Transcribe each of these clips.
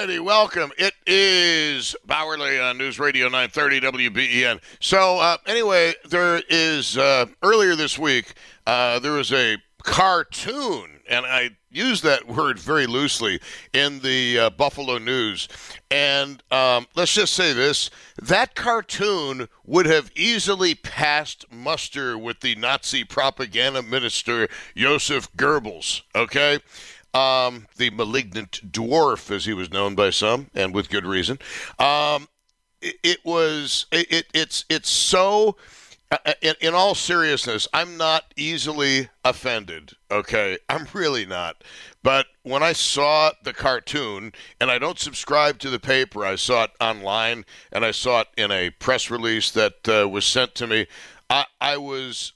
righty, welcome. It is Bowerly on News Radio 930 WBEN. So anyway, there is, earlier this week, there was a cartoon, and I use that word very loosely, in the Buffalo News. And let's just say this, that cartoon would have easily passed muster with the Nazi propaganda minister Joseph Goebbels, okay? The malignant dwarf, as he was known by some, and with good reason. It's so, in all seriousness, I'm not easily offended, okay? I'm really not. But when I saw the cartoon, and I don't subscribe to the paper, I saw it online, and I saw it in a press release that was sent to me, I was...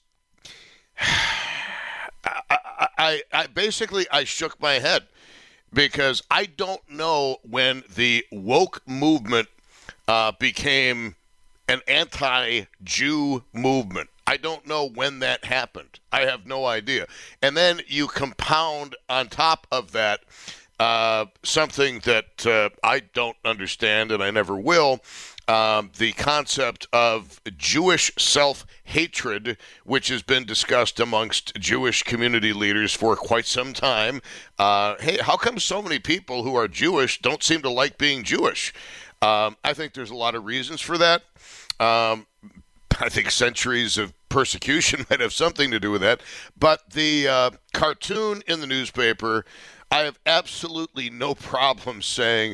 I basically shook my head because I don't know when the woke movement became an anti-Jew movement. I don't know when that happened. I have no idea. And then you compound on top of that something that I don't understand and I never will. The concept of Jewish self-hatred, which has been discussed amongst Jewish community leaders for quite some time. Hey, how come so many people who are Jewish don't seem to like being Jewish? I think there's a lot of reasons for that. I think centuries of persecution might have something to do with that. But the cartoon in the newspaper, I have absolutely no problem saying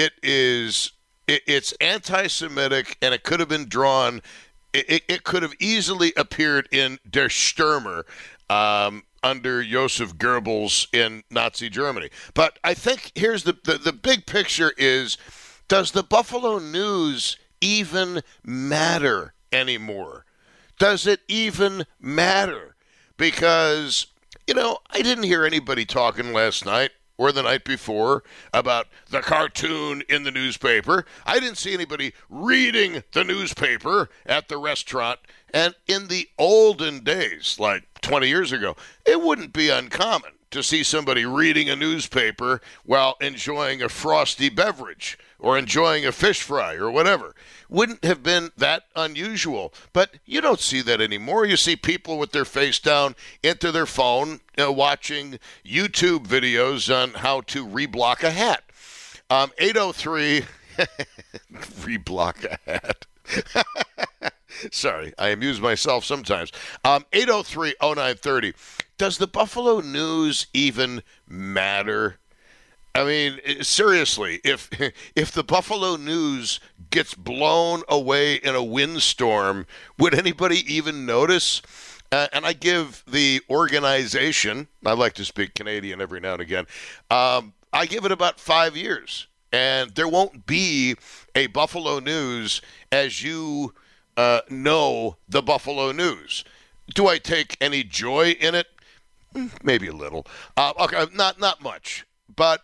it's anti-Semitic, and it could have been drawn. It could have easily appeared in Der Stürmer under Joseph Goebbels in Nazi Germany. But I think here's the big picture is, does the Buffalo News even matter anymore? Does it even matter? Because, I didn't hear anybody talking last night or the night before about the cartoon in the newspaper. I didn't see anybody reading the newspaper at the restaurant. And in the olden days, like 20 years ago, it wouldn't be uncommon to see somebody reading a newspaper while enjoying a frosty beverage or enjoying a fish fry or whatever. Wouldn't have been that unusual. But you don't see that anymore. You see people with their face down into their phone watching YouTube videos on how to reblock a hat. 803, reblock a hat. Sorry, I amuse myself sometimes. 803-0930. Does the Buffalo News even matter? I mean, seriously, if the Buffalo News gets blown away in a windstorm, would anybody even notice? And I give the organization, I like to speak Canadian every now and again, I give it about 5 years. And there won't be a Buffalo News as you know the Buffalo News. Do I take any joy in it? Maybe a little. Okay, not much. But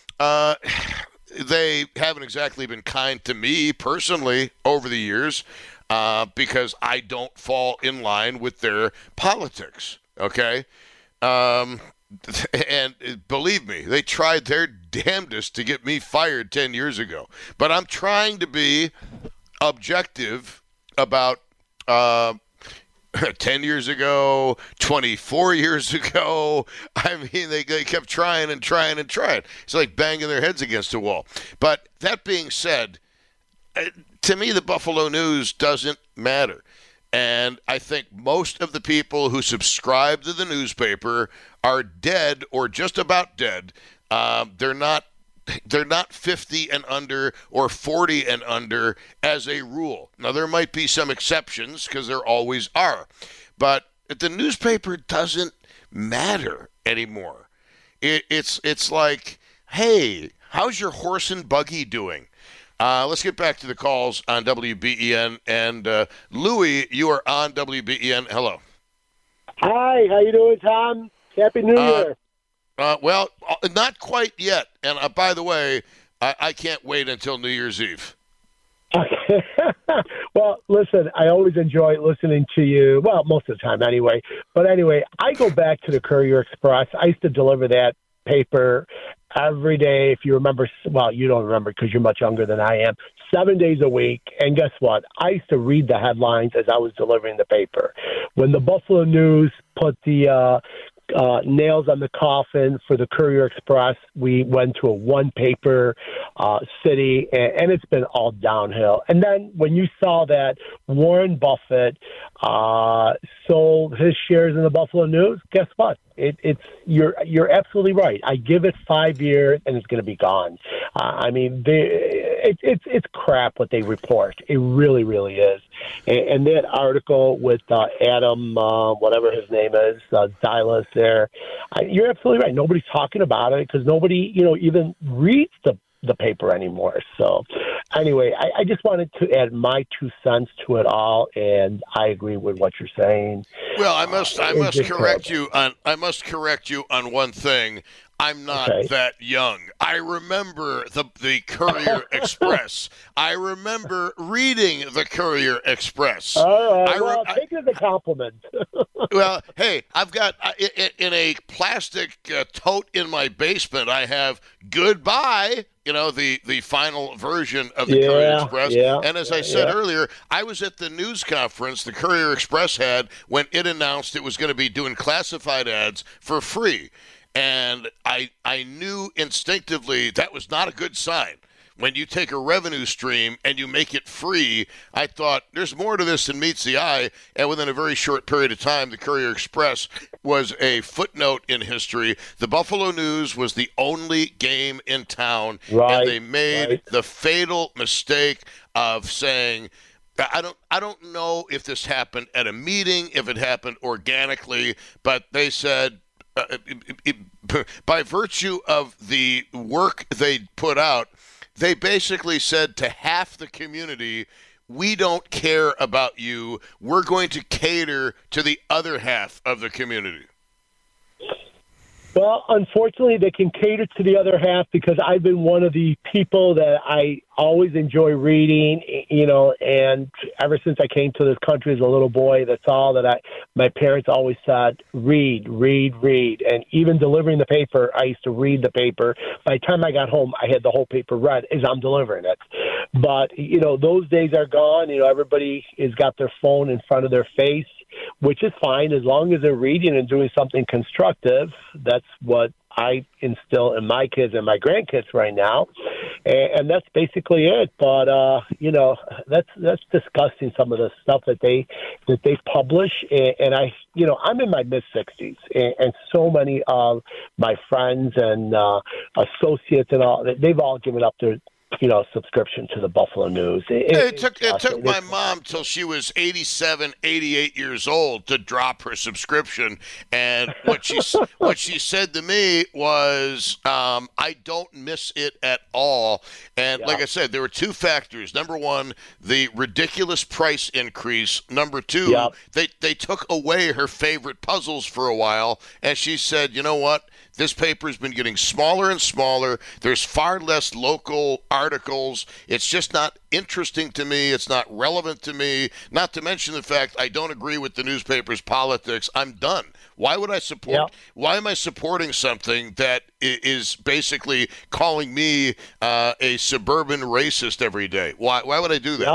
they haven't exactly been kind to me personally over the years because I don't fall in line with their politics, okay? And believe me, they tried their damnedest to get me fired 10 years ago. But I'm trying to be objective about 10 years ago, 24 years ago. I mean, they kept trying and trying and trying. It's like banging their heads against a wall. But that being said, to me, the Buffalo News doesn't matter. And I think most of the people who subscribe to the newspaper are dead or just about dead. They're not 50 and under or 40 and under as a rule. Now, there might be some exceptions because there always are. But the newspaper doesn't matter anymore. It's like, hey, how's your horse and buggy doing? Let's get back to the calls on WBEN. And Louis, you are on WBEN. Hello. Hi, how you doing, Tom? Happy New Year. Well, not quite yet. And by the way, I can't wait until New Year's Eve. Okay. Well, listen, I always enjoy listening to you. Well, most of the time anyway. But anyway, I go back to the Courier Express. I used to deliver that paper every day. If you remember, well, you don't remember because you're much younger than I am. 7 days a week. And guess what? I used to read the headlines as I was delivering the paper. When the Buffalo News put the nails on the coffin for the Courier Express, we went to a one-paper city, and it's been all downhill. And then when you saw that Warren Buffett sold his shares in the Buffalo News, guess what? You're absolutely right. I give it 5 years, and it's going to be gone. I mean, it's crap what they report. It really, really is. And that article with Adam, whatever his name is, Silas there, you're absolutely right. Nobody's talking about it because nobody, even reads the paper anymore. So anyway, I just wanted to add my 2 cents to it all, and I agree with what you're saying. Well, I must correct you on one thing. I'm not that young. I remember the Courier Express. I remember reading the Courier Express. All right. Take it as a compliment. Well, hey, I've got in a plastic tote in my basement, I have Goodbye, the final version of the Courier Express. And as I said earlier, I was at the news conference the Courier Express had when it announced it was going to be doing classified ads for free. And I knew instinctively that was not a good sign. When you take a revenue stream and you make it free, I thought there's more to this than meets the eye. And within a very short period of time, the Courier Express was a footnote in history. The Buffalo News was the only game in town, and they made the fatal mistake of saying, I don't know if this happened at a meeting, if it happened organically, but they said, by virtue of the work they put out, they basically said to half the community, we don't care about you. We're going to cater to the other half of the community. Well, unfortunately, they can cater to the other half because I've been one of the people that I always enjoy reading, and ever since I came to this country as a little boy, that's all that my parents always said, read, read, read. And even delivering the paper, I used to read the paper. By the time I got home, I had the whole paper read as I'm delivering it. But, those days are gone. Everybody has got their phone in front of their face, which is fine as long as they're reading and doing something constructive. That's what I instill in my kids and my grandkids right now, and that's basically it. But that's disgusting. Some of the stuff that they publish, and I'm in my mid-60s, and so many of my friends and associates and all, they've all given up their subscription to the Buffalo News. It took my mom till she was 87, 88 years old to drop her subscription. And what she said to me was, I don't miss it at all. And like I said, there were 2 factors. Number one, the ridiculous price increase. Number 2, they took away her favorite puzzles for a while. And she said, you know what? This paper's been getting smaller and smaller. There's far less local articles. It's just not interesting to me. It's not relevant to me. Not to mention the fact I don't agree with the newspaper's politics. I'm done. Why would I support? Yep. Why am I supporting something that is basically calling me a suburban racist every day? Why would I do that? Yep.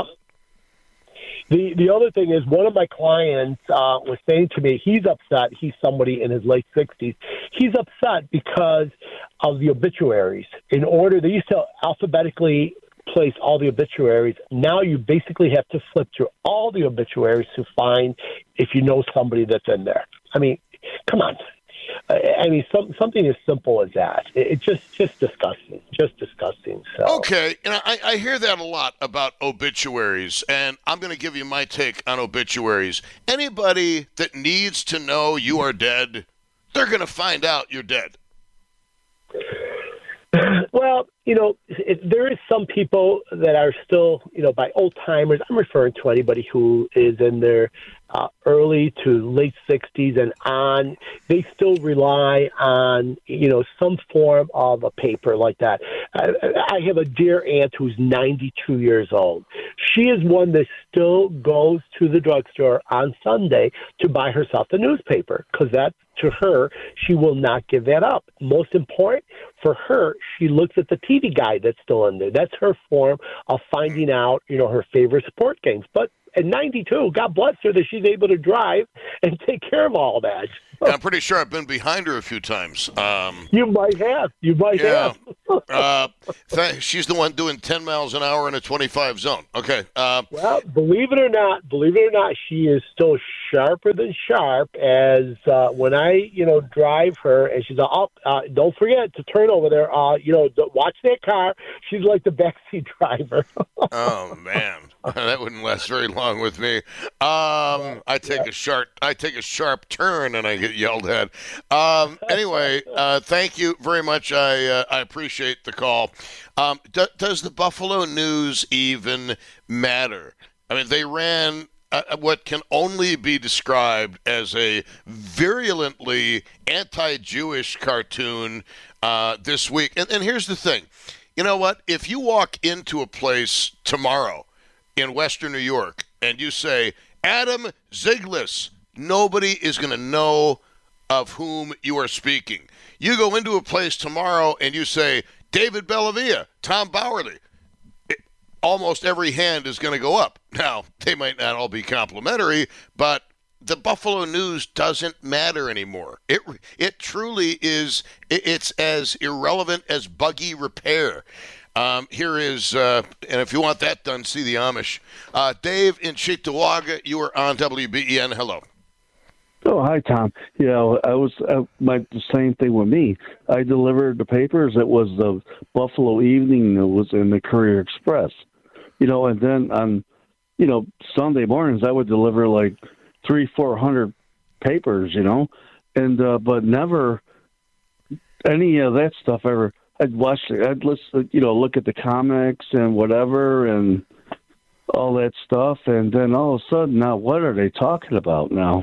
The other thing is, one of my clients was saying to me, he's upset. He's somebody in his late 60s. He's upset because of the obituaries. They used to alphabetically place all the obituaries. Now you basically have to flip through all the obituaries to find if you know somebody that's in there. I mean, come on. Something as simple as that. It's just disgusting. Just disgusting. So. Okay, I hear that a lot about obituaries, and I'm going to give you my take on obituaries. Anybody that needs to know you are dead, they're going to find out you're dead. Well, there is some people that are still, by old timers. I'm referring to anybody who is in their early to late 60s and on, they still rely on, some form of a paper like that. I have a dear aunt who's 92 years old. She is one that still goes to the drugstore on Sunday to buy herself the newspaper because that, to her, she will not give that up. Most important for her, she looks at the TV guide that's still in there. That's her form of finding out, her favorite sport games. But at 92, God bless her that she's able to drive and take care of all that. Yeah, I'm pretty sure I've been behind her a few times. You might have. She's the one doing 10 miles an hour in a 25 zone. Okay. Well, believe it or not, she is still sharper than sharp. As when I, drive her, and she's don't forget to turn over there. Watch that car. She's like the backseat driver. Oh man, that wouldn't last very long with me. I take a sharp turn and I get yelled at. Anyway, thank you very much. I appreciate the call. Does the Buffalo News even matter? I mean, they ran what can only be described as a virulently anti-Jewish cartoon this week. And here's the thing. You know what? If you walk into a place tomorrow in Western New York and you say, Adam Ziglis, nobody is going to know of whom you are speaking. You go into a place tomorrow and you say, David Bellavia, Tom Bowerly, almost every hand is going to go up. Now, they might not all be complimentary, but the Buffalo News doesn't matter anymore. It truly is. It's as irrelevant as buggy repair. Here is, and if you want that done, see the Amish. Dave in Cheektowaga, you are on WBEN. Hello. Oh, hi, Tom. I was the same thing with me. I delivered the papers. It was the Buffalo Evening News and the Courier Express. And then on, Sunday mornings I would deliver like 300-400 papers, and but never any of that stuff ever. I'd watch it. I'd listen, look at the comics and whatever and all that stuff, and then all of a sudden, now what are they talking about now?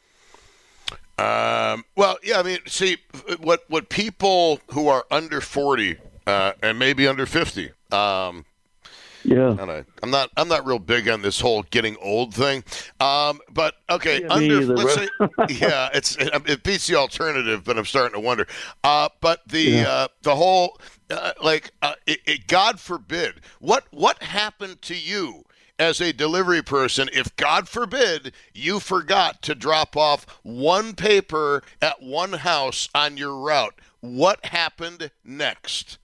Well, yeah, I mean, see, what people who are under 40 and maybe under 50. Yeah, I'm not real big on this whole getting old thing. But okay, yeah, let's say, yeah, it beats the alternative, but I'm starting to wonder. But the whole God forbid, what happened to you as a delivery person if, God forbid, you forgot to drop off one paper at one house on your route? What happened next?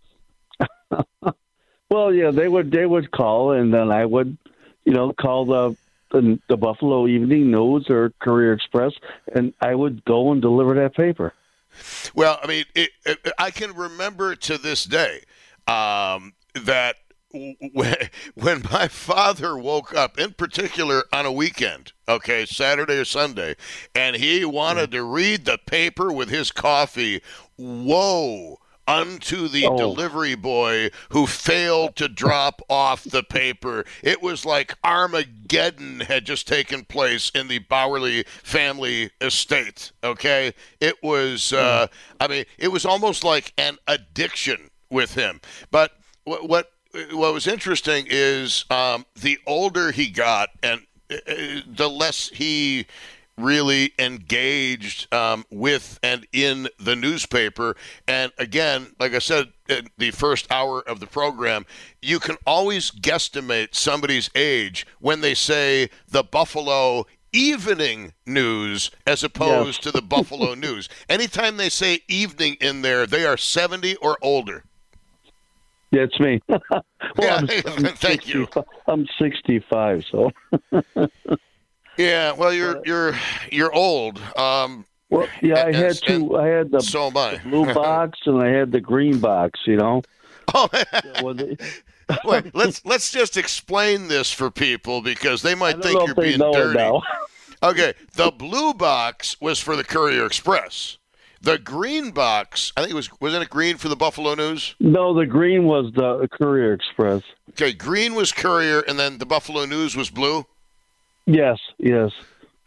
Well, yeah, they would call, and then I would, call the Buffalo Evening News or Courier Express, and I would go and deliver that paper. Well, I mean, I can remember to this day that when my father woke up, in particular on a weekend, okay, Saturday or Sunday, and he wanted to read the paper with his coffee, whoa, unto the delivery boy who failed to drop off the paper. It was like Armageddon had just taken place in the Bowerly family estate, okay? It was, it was almost like an addiction with him. But what was interesting is the older he got and the less he really engaged with and in the newspaper. And again, like I said in the first hour of the program, you can always guesstimate somebody's age when they say the Buffalo Evening News as opposed to the Buffalo News. Anytime they say evening in there, they are 70 or older. Yeah, it's me. Well, yeah, thank you. I'm 65, so. Yeah, well, you're old. Well, yeah, I had two. I had the, so am I. The blue box and I had the green box. Oh, wait, let's just explain this for people because they might think you're being dirty. Okay, the blue box was for the Courier Express. The green box, I think wasn't it green for the Buffalo News? No, the green was the Courier Express. Okay, green was Courier, and then the Buffalo News was blue? Yes.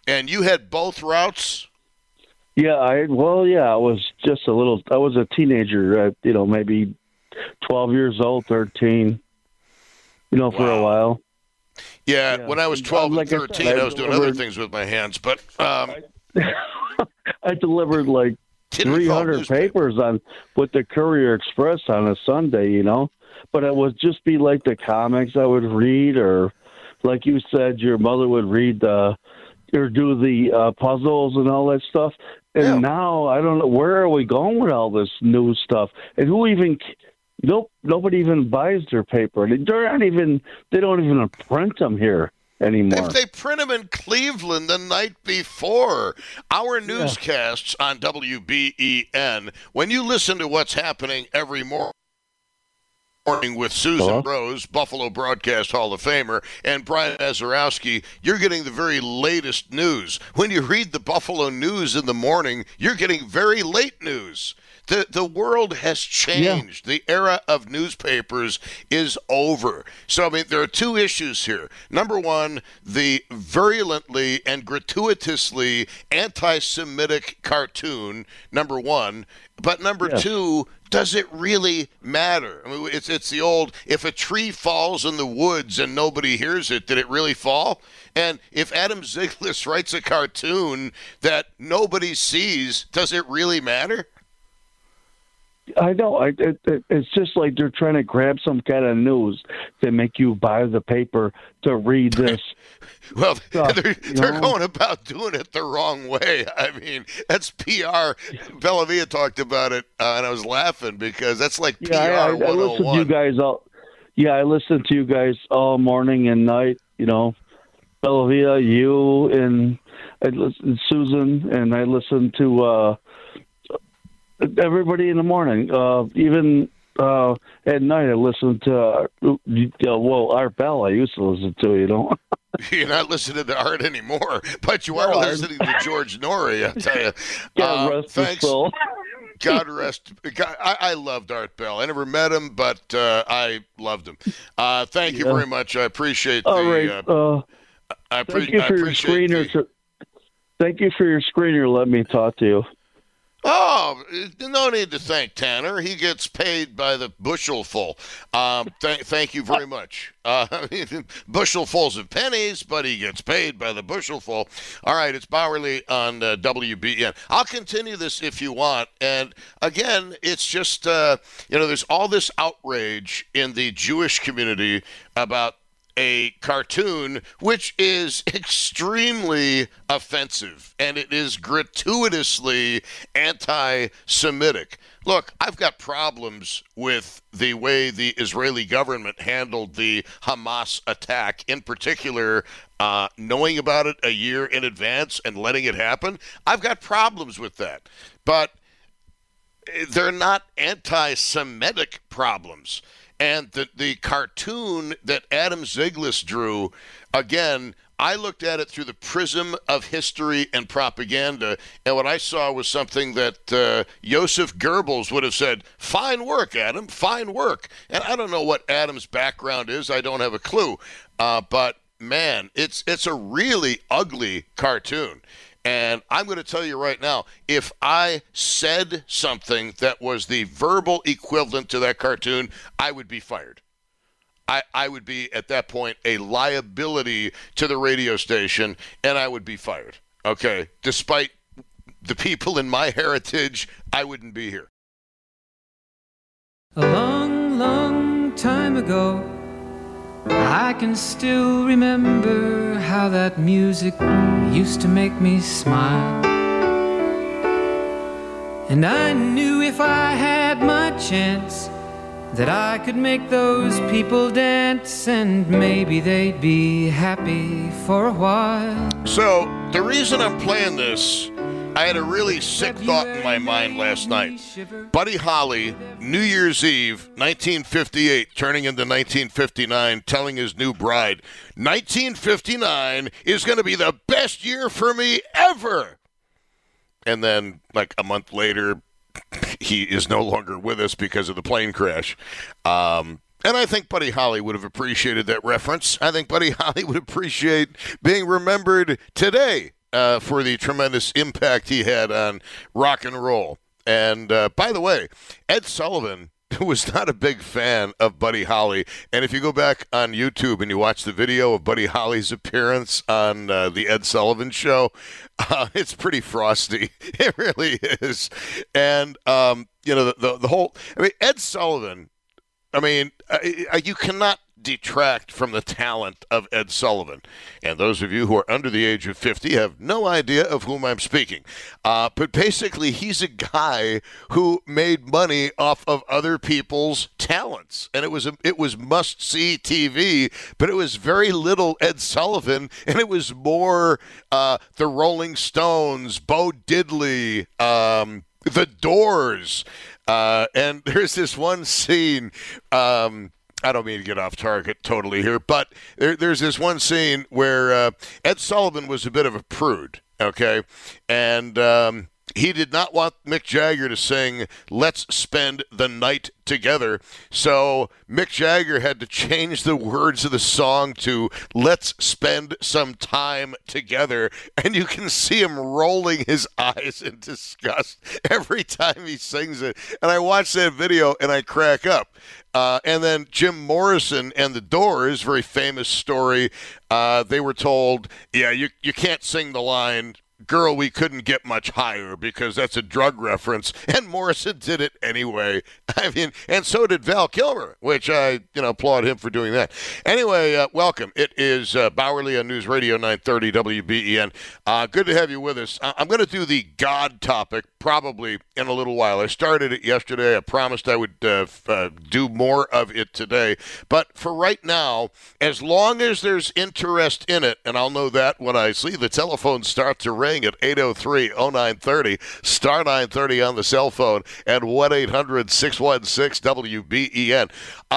And you had both routes? Yeah, I was just I was a teenager, maybe 12 years old, 13, for a while. Yeah, when I was 12 and 13, I was doing other things with my hands, but I delivered like 300 papers with the Courier Express on a Sunday, but it would just be like the comics I would read, or like you said, your mother would read or do the puzzles and all that stuff. And now I don't know, where are we going with all this new stuff? And nobody even buys their paper. They don't even print them here anymore. If they print them in Cleveland the night before, our newscasts on WBEN, when you listen to what's happening every morning with Susan Rose, Buffalo Broadcast Hall of Famer, and Brian Azarowski, you're getting the very latest news. When you read the Buffalo News in the morning, you're getting very late news. The world has changed. Yeah. The era of newspapers is over. So, there are two issues here. Number one, the virulently and gratuitously anti-Semitic cartoon, number one. But number two, does it really matter? It's the old, if a tree falls in the woods and nobody hears it, did it really fall? And if Adam Zyglis writes a cartoon that nobody sees, does it really matter? I know. It's just like they're trying to grab some kind of news to make you buy the paper to read this. Well, they're going about doing it the wrong way. That's PR. Bellavia talked about it, and I was laughing because that's like PR 101. I listen to you guys I listen to you guys all morning and night. Bellavia, you, and I listen to Susan, and I listen to everybody in the morning. Even at night, I listen to Art Bell. I used to listen to. You're not listening to Art anymore, but you are listening to George Norrie, I tell you. God rest his soul. God rest. I loved Art Bell. I never met him, but I loved him. Thank you very much. I appreciate Thank you for your screener. Thank you for your screener. Let me talk to you. Oh, no need to thank Tanner. He gets paid by the bushelful. Thank you very much. Bushelfuls of pennies, but he gets paid by the bushelful. All right, it's Bowerly on WBN. I'll continue this if you want. And again, it's just, there's all this outrage in the Jewish community about a cartoon which is extremely offensive, and it is gratuitously anti-Semitic. Look, I've got problems with the way the Israeli government handled the Hamas attack, in particular, knowing about it a year in advance and letting it happen. I've got problems with that. But they're not anti-Semitic problems. And the cartoon that Adam Zyglis drew, again, I looked at it through the prism of history and propaganda, and what I saw was something that Joseph Goebbels would have said, fine work, Adam, fine work. And I don't know what Adam's background is. I don't have a clue. But, man, it's a really ugly cartoon. And I'm going to tell you right now, if I said something that was the verbal equivalent to that cartoon, I would be fired. I would be, at that point, a liability to the radio station, and I would be fired. Okay? Despite the people in my heritage, I wouldn't be here. A long, long time ago, I can still remember how that music used to make me smile. And I knew if I had my chance that I could make those people dance, and maybe they'd be happy for a while. So, the reason I'm playing this, I had a really sick thought in my mind last night. Buddy Holly, New Year's Eve, 1958, turning into 1959, telling his new bride, 1959 is going to be the best year for me ever. And then, like a month later, he is no longer with us because of the plane crash. And I think Buddy Holly would have appreciated that reference. I think Buddy Holly would appreciate being remembered today for the tremendous impact he had on rock and roll. And by the way, Ed Sullivan was not a big fan of Buddy Holly. And if you go back on YouTube and you watch the video of Buddy Holly's appearance on the Ed Sullivan Show, it's pretty frosty. It really is. And, the whole, Ed Sullivan, you cannot detract from the talent of Ed Sullivan. And those of you who are under the age of 50 have no idea of whom I'm speaking. But basically, he's a guy who made money off of other people's talents. And it was must-see TV, but it was very little Ed Sullivan, and it was more the Rolling Stones, Bo Diddley, The Doors. And there's this one scene, I don't mean to get off target totally here, but there's this one scene where Ed Sullivan was a bit of a prude, okay? And he did not want Mick Jagger to sing "Let's Spend the Night Together," so Mick Jagger had to change the words of the song to "Let's Spend Some Time Together," and you can see him rolling his eyes in disgust every time he sings it. And I watch that video and I crack up. And then Jim Morrison and the Doors, very famous story, they were told, yeah, you can't sing the line, "Girl, we couldn't get much higher," because that's a drug reference. And Morrison did it anyway. And so did Val Kilmer, which I applaud him for doing that. Anyway, welcome. It is Bauerle on News Radio 930 WBEN. Good to have you with us. I'm going to do the God topic probably in a little while. I started it yesterday. I promised I would do more of it today. But for right now, as long as there's interest in it, and I'll know that when I see the telephone start to ring at 803-0930, star 930 on the cell phone, and 1-800-616-WBEN.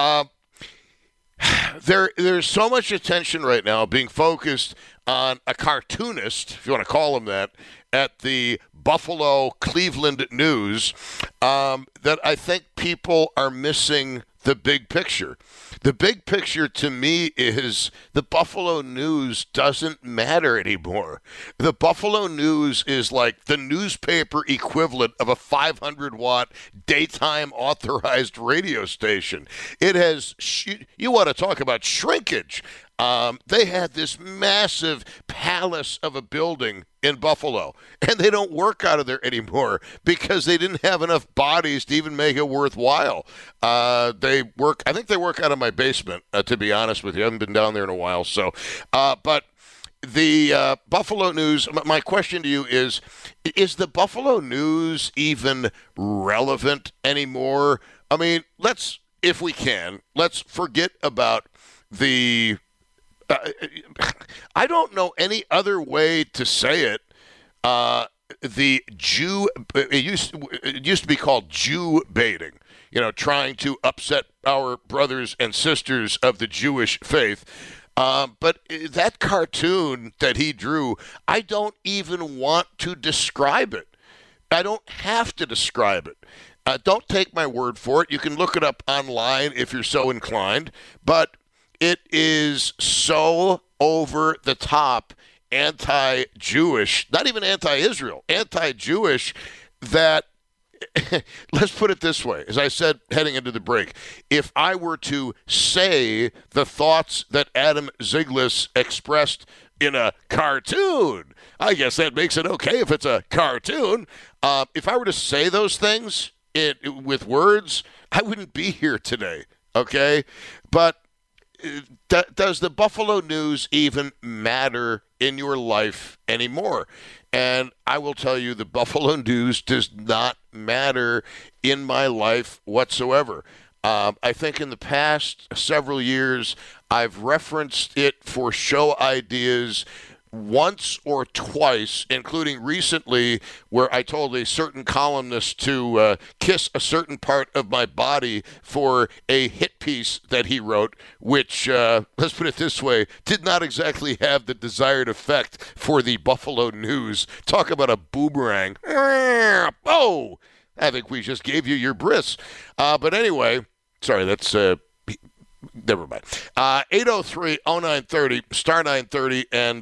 There's so much attention right now being focused on a cartoonist, if you want to call him that, at the Buffalo Cleveland News, that I think people are missing the big picture. The big picture to me is the Buffalo News doesn't matter anymore. The Buffalo News is like the newspaper equivalent of a 500-watt daytime authorized radio station. It has, you want to talk about shrinkage. They had this massive palace of a building in Buffalo, and they don't work out of there anymore because they didn't have enough bodies to even make it worthwhile. I think they work out of my basement, to be honest with you. I haven't been down there in a while. So, but the Buffalo News, my question to you is the Buffalo News even relevant anymore? I mean, if we can, let's forget about the I don't know any other way to say it. The Jew, it used to be called Jew baiting, trying to upset our brothers and sisters of the Jewish faith. But that cartoon that he drew, I don't even want to describe it. I don't have to describe it. Don't take my word for it. You can look it up online if you're so inclined. But it is so over the top, anti-Jewish, not even anti-Israel, anti-Jewish, that, let's put it this way, as I said heading into the break, if I were to say the thoughts that Adam Zyglis expressed in a cartoon, I guess that makes it okay if it's a cartoon. If I were to say those things with words, I wouldn't be here today, okay? But does the Buffalo News even matter in your life anymore? And I will tell you, the Buffalo News does not matter in my life whatsoever. I think in the past several years, I've referenced it for show ideas once or twice, including recently where I told a certain columnist to kiss a certain part of my body for a hit piece that he wrote, which, let's put it this way, did not exactly have the desired effect for the Buffalo News. Talk about a boomerang. Oh, I think we just gave you your bris. But anyway, sorry, that's Never mind. 803-0930, star 930, and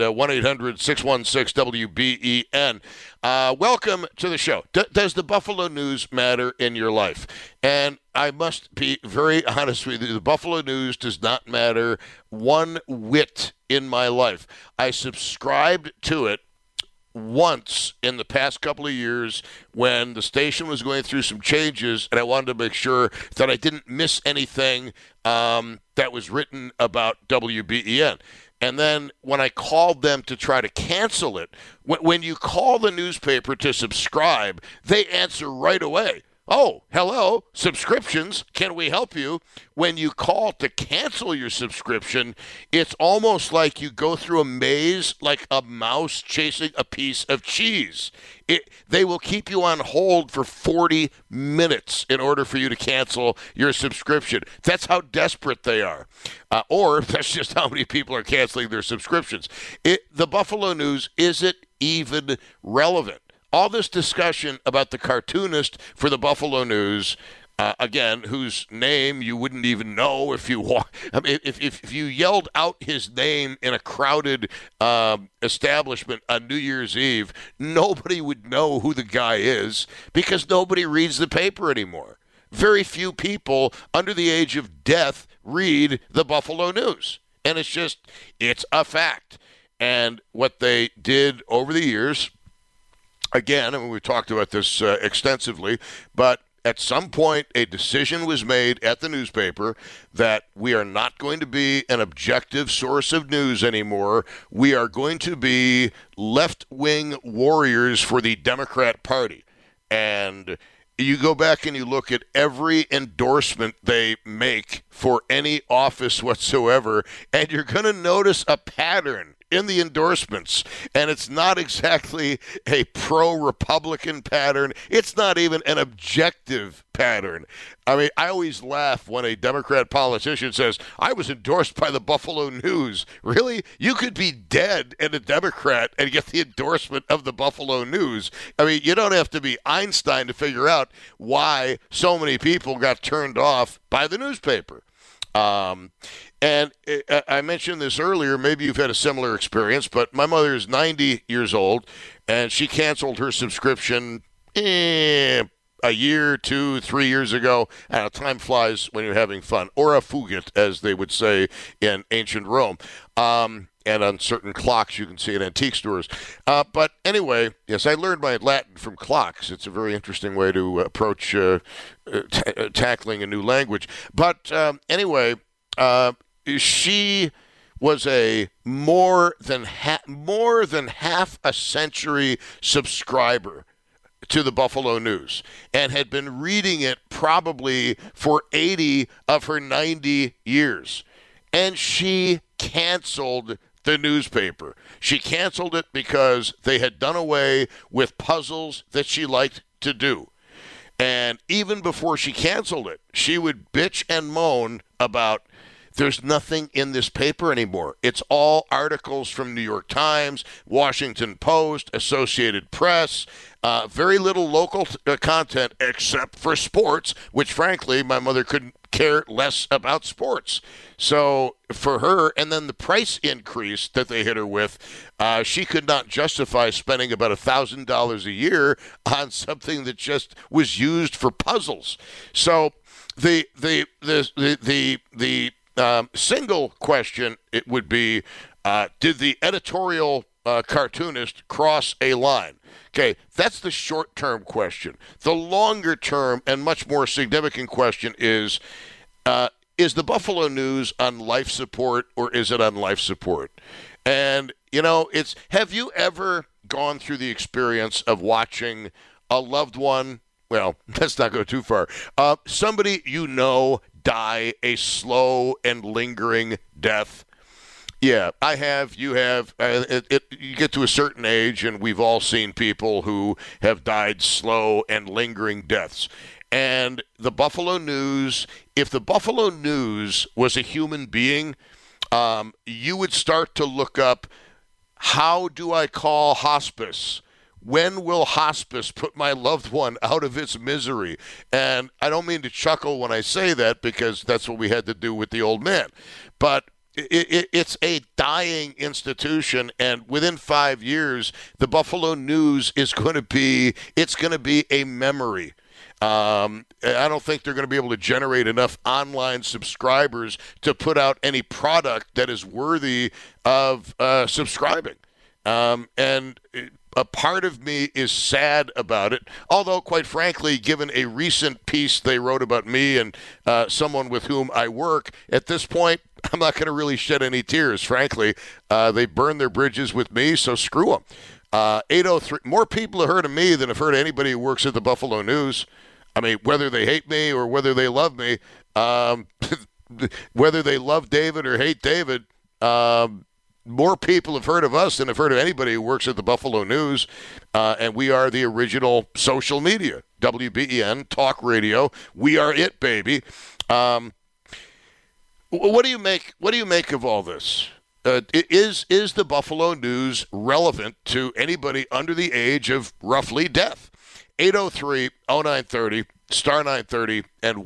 1-800-616-WBEN. Welcome to the show. Does the Buffalo News matter in your life? And I must be very honest with you. The Buffalo News does not matter one whit in my life. I subscribed to it once in the past couple of years when the station was going through some changes, and I wanted to make sure that I didn't miss anything that was written about WBEN. And then when I called them to try to cancel it, when you call the newspaper to subscribe, they answer right away. Oh, hello, subscriptions, can we help you? When you call to cancel your subscription, it's almost like you go through a maze like a mouse chasing a piece of cheese. They will keep you on hold for 40 minutes in order for you to cancel your subscription. That's how desperate they are. Or that's just how many people are canceling their subscriptions. The Buffalo News isn't even relevant. All this discussion about the cartoonist for the Buffalo News, again, whose name you wouldn't even know if you if you yelled out his name in a crowded establishment on New Year's Eve, nobody would know who the guy is because nobody reads the paper anymore. Very few people under the age of death read the Buffalo News. And it's a fact. And what they did over the years, again, I mean, we talked about this extensively, but at some point a decision was made at the newspaper that we are not going to be an objective source of news anymore. We are going to be left-wing warriors for the Democrat Party. And you go back and you look at every endorsement they make for any office whatsoever, and you're going to notice a pattern in the endorsements, and it's not exactly a pro-Republican pattern. It's not even an objective pattern. I mean, I always laugh when a Democrat politician says, I was endorsed by the Buffalo News. Really? You could be dead and a Democrat and get the endorsement of the Buffalo News. I mean, you don't have to be Einstein to figure out why so many people got turned off by the newspaper. And I mentioned this earlier, maybe you've had a similar experience, but my mother is 90 years old, and she canceled her subscription a year, 2, 3 years ago. Time flies when you're having fun, or a fugit, as they would say in ancient Rome. And on certain clocks you can see in antique stores. But anyway, yes, I learned my Latin from clocks. It's a very interesting way to approach tackling a new language. But anyway, she was a more than half a century subscriber to the Buffalo News and had been reading it probably for 80 of her 90 years. And she canceled the newspaper. She canceled it because they had done away with puzzles that she liked to do. And even before she canceled it, she would bitch and moan about there's nothing in this paper anymore. It's all articles from New York Times, Washington Post, Associated Press, very little local content except for sports, which frankly my mother couldn't care less about sports. So for her, and then the price increase that they hit her with, she could not justify spending about $1,000 a year on something that just was used for puzzles. So the single question it would be, did the editorial cartoonist cross a line? Okay, that's the short-term question. The longer-term and much more significant question is the Buffalo News on life support or is it on life support? And, you know, have you ever gone through the experience of watching a loved one, well, let's not go too far, somebody you know die a slow and lingering death? Yeah, I have. You have. You get to a certain age, and we've all seen people who have died slow and lingering deaths. And the Buffalo News, if the Buffalo News was a human being, you would start to look up, how do I call hospice? when will hospice put my loved one out of its misery? And I don't mean to chuckle when I say that, because that's what we had to do with the old man. But it's a dying institution, and within 5 years, the Buffalo News is going to be a memory. I don't think they're going to be able to generate enough online subscribers to put out any product that is worthy of subscribing. And a part of me is sad about it, although, quite frankly, given a recent piece they wrote about me and someone with whom I work, at this point, I'm not going to really shed any tears, frankly. They burned their bridges with me, so screw them. 803, more people have heard of me than have heard of anybody who works at the Buffalo News. I mean, whether they hate me or whether they love me, whether they love David or hate David, more people have heard of us than have heard of anybody who works at the Buffalo News, and we are the original social media. WBEN, talk radio, we are it, baby. What do you make of all this? Is the Buffalo News relevant to anybody under the age of roughly death? 803-0930, star 930, and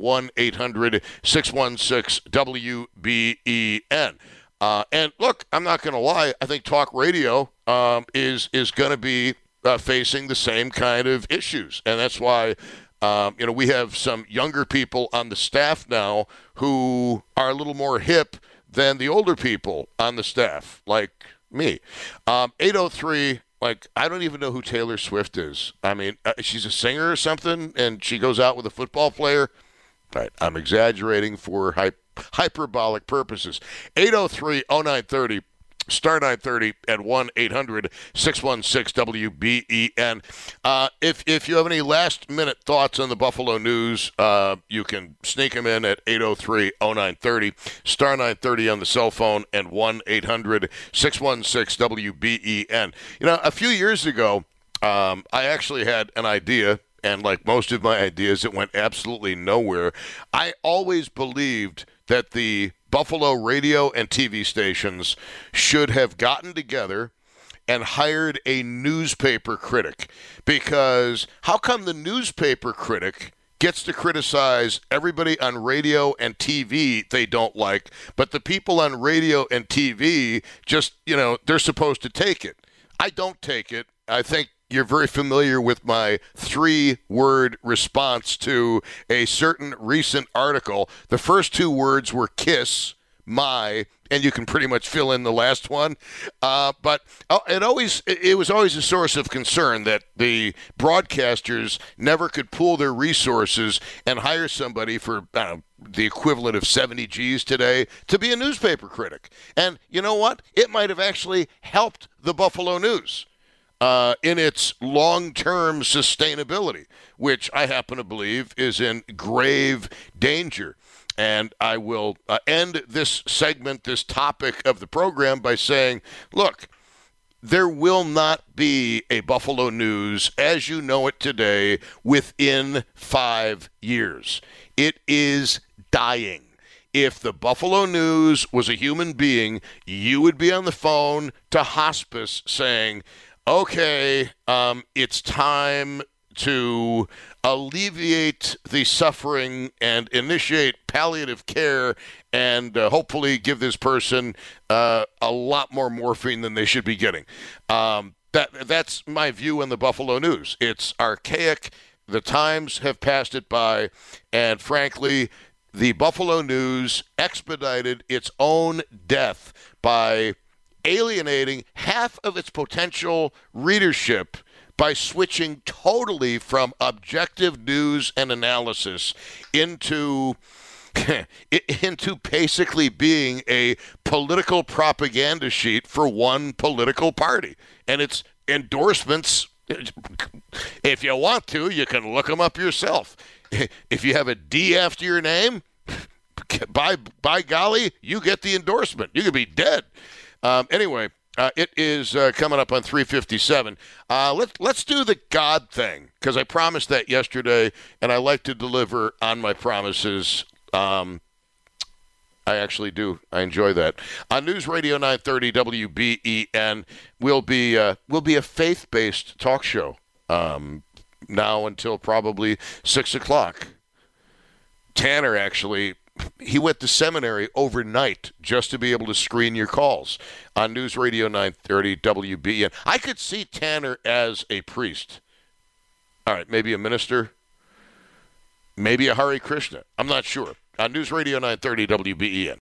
1-800-616-WBEN. And look, I'm not going to lie. I think talk radio is going to be facing the same kind of issues, and that's why we have some younger people on the staff now who are a little more hip than the older people on the staff, like me. 803. Like, I don't even know who Taylor Swift is. I mean, she's a singer or something, and she goes out with a football player. Right, I'm exaggerating for hyperbolic purposes. 803-0930, star 930, and 1-800-616-WBEN. If you have any last-minute thoughts on the Buffalo News, you can sneak them in at 803-0930, star 930 on the cell phone, and 1-800-616-WBEN. A few years ago, I actually had an idea, and like most of my ideas, it went absolutely nowhere. I always believed that the Buffalo radio and TV stations should have gotten together and hired a newspaper critic, because how come the newspaper critic gets to criticize everybody on radio and TV they don't like, but the people on radio and TV just, they're supposed to take it? I don't take it. I think you're very familiar with my 3-word response to a certain recent article. The first 2 words were kiss, my, and you can pretty much fill in the last one. But it was always a source of concern that the broadcasters never could pool their resources and hire somebody for the equivalent of 70 G's today to be a newspaper critic. And you know what? It might have actually helped the Buffalo News in its long-term sustainability, which I happen to believe is in grave danger. And I will end this segment, this topic of the program, by saying, look, there will not be a Buffalo News as you know it today within 5 years. It is dying. If the Buffalo News was a human being, you would be on the phone to hospice saying, okay, it's time to alleviate the suffering and initiate palliative care and hopefully give this person a lot more morphine than they should be getting. That's my view on the Buffalo News. It's archaic. The times have passed it by. And frankly, the Buffalo News expedited its own death by alienating half of its potential readership by switching totally from objective news and analysis into basically being a political propaganda sheet for one political party. And its endorsements, if you want to, you can look them up yourself. If you have a D after your name, by golly, you get the endorsement. You could be dead. Anyway, it is coming up on 3:57. Let's do the God thing, because I promised that yesterday, and I like to deliver on my promises. I I actually do. I enjoy that. On News Radio 930 WBEN, we'll be a faith-based talk show now until probably 6 o'clock. Tanner, actually, he went to seminary overnight just to be able to screen your calls on News Radio 930 WBEN. I could see Tanner as a priest. All right, maybe a minister, maybe a Hare Krishna. I'm not sure. On News Radio 930 WBEN.